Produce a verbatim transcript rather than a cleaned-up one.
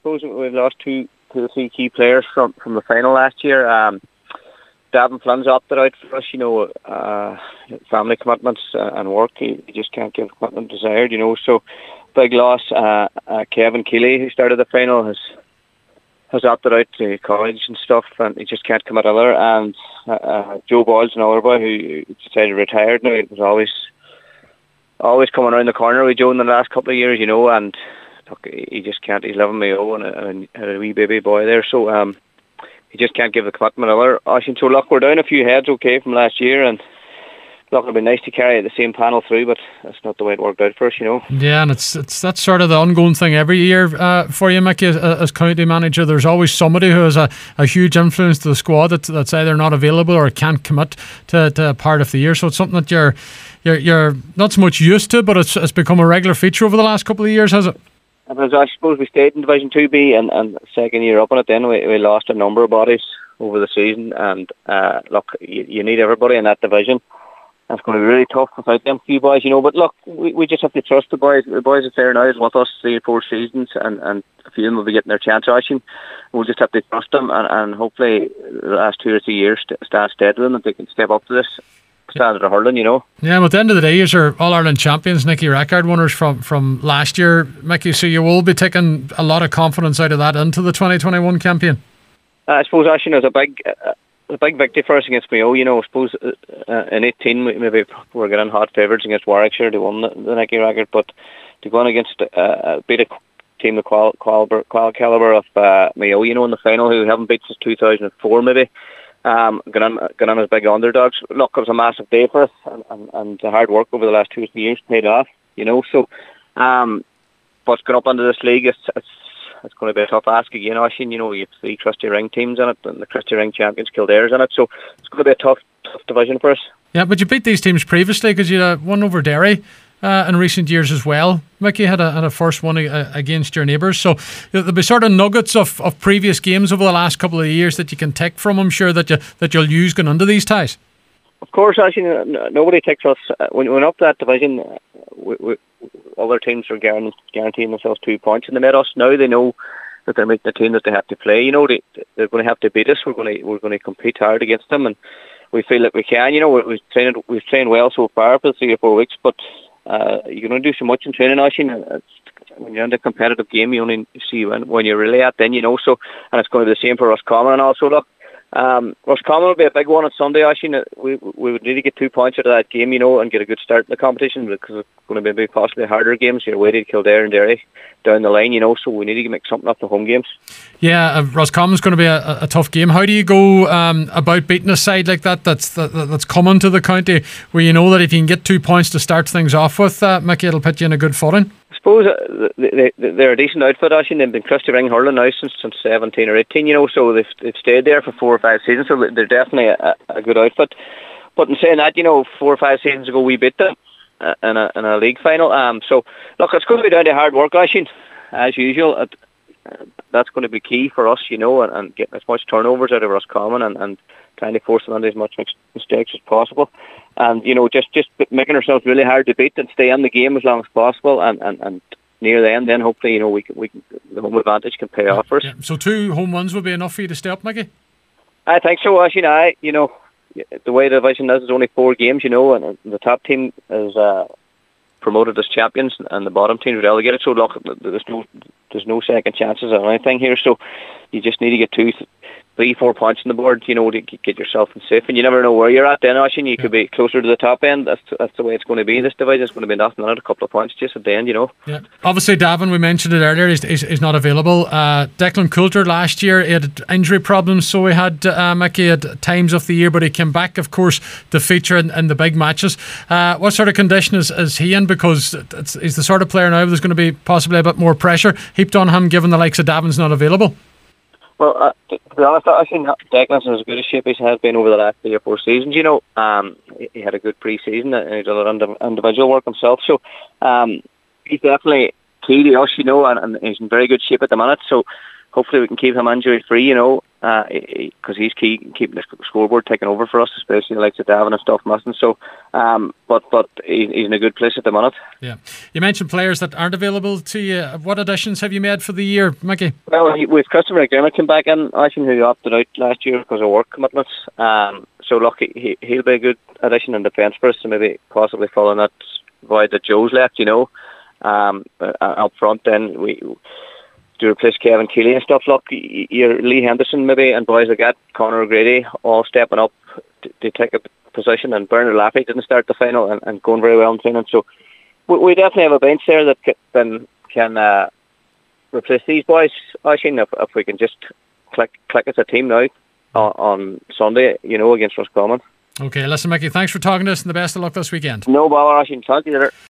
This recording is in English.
suppose we've lost two, two or three key players from, from the final last year. Um, Davin Flynn's opted out for us, you know, uh, family commitments and work. He, he just can't give the commitment desired, you know. So, big loss. Uh, uh, Kevin Keeley, who started the final, has has opted out to college and stuff, and he just can't commit either. And uh, uh, Joe Boyle's another boy who decided to retire now. It was always always coming around the corner with Joe in the last couple of years, you know, and look, he just can't. He's living Mayo and a, and a wee baby boy there, so um, he just can't give the commitment either. So look, we're down a few heads, okay, from last year, and look, it'd be nice to carry the same panel through, but that's not the way it worked out for us, you know. Yeah, and it's it's that's sort of the ongoing thing every year uh, for you, Mickey, as, as county manager. There's always somebody who has a, a huge influence to the squad that, that's either not available or can't commit to, to a part of the year. So it's something that you're you're you're not so much used to, but it's it's become a regular feature over the last couple of years, has it? Because I suppose we stayed in Division two B, and, and second year up on it, then we, we lost a number of bodies over the season, and uh, look, you, you need everybody in that division. That's going to be really tough without them few boys, you know. But look, we, we just have to trust the boys. The boys are there now, is with us three or four seasons, and, and a few of them will be getting their chance actually. We'll just have to trust them, and, and hopefully the last two or three years stand steady with them, and they can step up to this standard of hurling, you know. Yeah, but at the end of the day, you're All-Ireland champions, Nicky, record winners from, from last year, Mickey, so you will be taking a lot of confidence out of that into the twenty twenty-one campaign. Uh, I suppose actually there's a big... Uh, a big victory for us against Mayo, you know. I suppose uh, in eighteen maybe we're getting hot favourites against Warwickshire. They won the, the Nicky record, but to go on against uh, beat a team the qual, qual, qual calibre of uh, Mayo, you know, in the final, who haven't beat since two thousand four maybe, um, got on, got on as big underdogs. Look, it was a massive day for us, and, and, and the hard work over the last two or three years paid off, you know. So, um, but going up into this league, it's, it's It's going to be a tough ask again, Oisín. You know, you have three Christy Ring teams in it, and the Christy Ring champions Kildare's in it, so it's going to be a tough, tough division for us. Yeah, but you beat these teams previously because you had one over Derry uh, in recent years as well. Mickey had a, had a first one a, against your neighbours, so there'll be sort of nuggets of, of previous games over the last couple of years that you can take from. I'm sure that you that you'll use going into these ties. Of course, actually, nobody takes us when we're up that division. We, we, other teams are guaranteeing themselves two points, and they met us. Now they know that they're making the team that they have to play. You know, they, they're going to have to beat us. We're going to we're going to compete hard against them, and we feel that we can. You know, we've trained we've trained well so far for three or four weeks, but uh, you're going to do so much in training, Oisín. When you're in a competitive game, you only see when when you're really at then, you know. So, and it's going to be the same for Roscommon, and also look. Um, Roscommon will be a big one on Sunday, actually. We we would need to get two points out of that game, you know, and get a good start in the competition, because it's going to be possibly harder games. You're away to Kildare and Derry down the line, you know, so we need to make something up the home games. Yeah, uh, Roscommon's going to be a, a tough game. How do you go um, about beating a side like that that's that, that's coming to the county, where you know that if you can get two points to start things off with, uh, Mickey, it'll put you in a good footing? I suppose uh, they, they, they're a decent outfit, actually. They've been Christy Ring hurling now since, since seventeen or eighteen, you know, so they've, they've stayed there for four or five seasons, so they're definitely a, a good outfit. But in saying that, you know, four or five seasons ago we beat them uh, in, a, in a league final. Um, so, look, it's going to be down to hard work, actually, as usual. It, uh, that's going to be key for us, you know, and, and getting as much turnovers out of Roscommon and, and trying to force them into as much mistakes as possible. And, you know, just, just making ourselves really hard to beat and stay in the game as long as possible. And, and, and near the end, then hopefully, you know, we can, we can, the home advantage can pay yeah, off for us. Yeah. So two home wins will be enough for you to stay up, Mickey? I think so, actually. I, you know, the way the division is, it's only four games, you know, and the top team is uh, promoted as champions and the bottom team is relegated. So, look, there's no, there's no second chances or anything here. So you just need to get two, three, four points on the board, you know, to get yourself in safe. And you never know where you're at then, Oisín. You yeah. could be closer to the top end. That's that's the way it's going to be. This division is going to be nothing on it, a couple of points just at the end, you know. Yeah. Obviously, Davin, we mentioned it earlier, is is, is not available. Uh, Declan Coulter last year, he had injury problems, so he had uh, Mickey at times of the year, but he came back, of course, to feature in, in the big matches. Uh, what sort of condition is, is he in? Because it's, he's the sort of player now there's going to be possibly a bit more pressure heaped on him, given the likes of Davin's not available. Well, uh, to be honest, I think Declan's in as good a shape as he has been over the last three or four seasons. You know, um, he had a good pre-season and he did a lot of individual work himself. So um, he's definitely key to us, you know, and, and he's in very good shape at the minute. So hopefully we can keep him injury free, you know, because uh, he's key in keeping the scoreboard taking over for us, especially the likes of Davin and stuff missing. So, um, but but he, he's in a good place at the minute. Yeah, you mentioned players that aren't available to you. What additions have you made for the year, Mickey? Well, we've Christopher McDermott come back in, I think, who opted out last year because of work commitments. Um, so look, he he'll be a good addition in defence for us, so maybe possibly following that void that Joe's left, you know. Um, uh, up front, then we. To replace Kevin Keeley and stuff. Look, you're Lee Henderson maybe and boys like that, Conor O'Grady, all stepping up to, to take a position, and Bernard Laffey didn't start the final and, and going very well in training. So we, we definitely have a bench there that can, then can uh, replace these boys. I think if, if we can just click click as a team now on, on Sunday, you know, against Roscommon. Okay, listen, Mickey, thanks for talking to us and the best of luck this weekend. No bother, I can talk to you later.